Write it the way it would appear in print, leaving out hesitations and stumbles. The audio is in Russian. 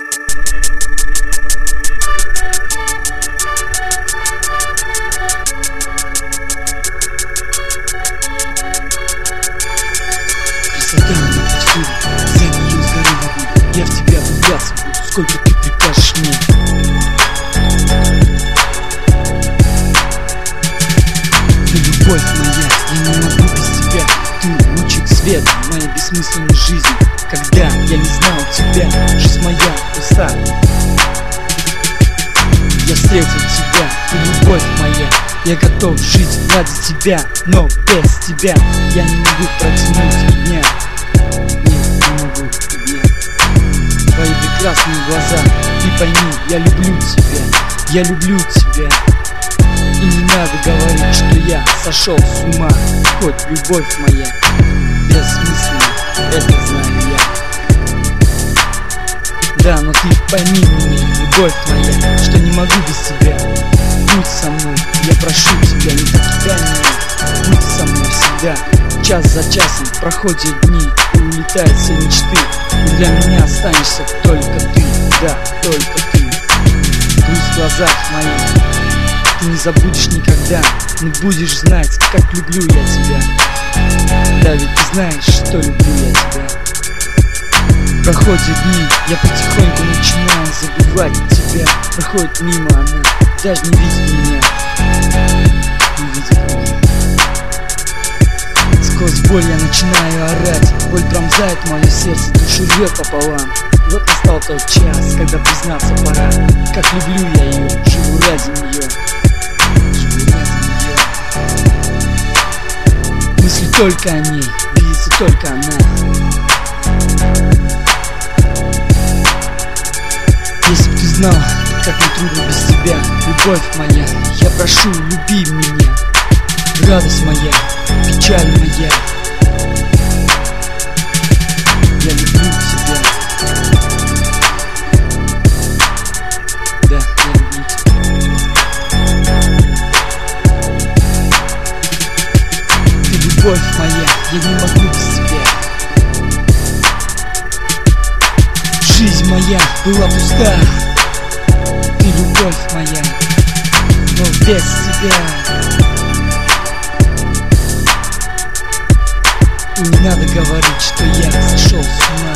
Красота на повсюду, за нее с горы могу я в тебя влюбляться буду, сколько ты прикажешь мне. Ты любовь моя, я не могу без тебя. Ты лучик света моей бессмысленной жизни. Когда я не знал тебя, жизнь моя пуста. Я встретил тебя, ты любовь моя. Я готов жить ради тебя, но без тебя я не могу протянуть дня. Нет, не могу дня. Твои прекрасные глаза, ты пойми, я люблю тебя, я люблю тебя. И не надо говорить, что я сошел с ума, хоть любовь моя бессмысленна, это знаю я. Да, но ты пойми меня, любовь моя, что не могу без тебя. Будь со мной, я прошу тебя, не покидай меня. Будь со мной всегда, час за часом проходят дни и улетают все мечты. И для меня останешься только ты, да, только ты. Грусть в глазах моих ты не забудешь никогда, но будешь знать, как люблю я тебя. Да, ведь ты знаешь, что люблю я тебя. Проходят дни, я потихоньку начинаю забывать тебя. Проходит мимо она, даже не видит меня. Не видит меня. Сквозь боль я начинаю орать. Боль пронзает мое сердце, душу рвет пополам. И вот настал тот час, когда признаться пора. Как люблю я ее, живу ради нее. Мысли только о ней, видится только она. Если б ты знал, как мне трудно без тебя, любовь моя, я прошу, люби меня. Радость моя, печаль моя, я люблю тебя. Да, я люблю тебя. Ты любовь моя, я не могу без тебя. Жизнь моя была пуста. Ты любовь моя, но без тебя. И не надо говорить, что я сошел с ума.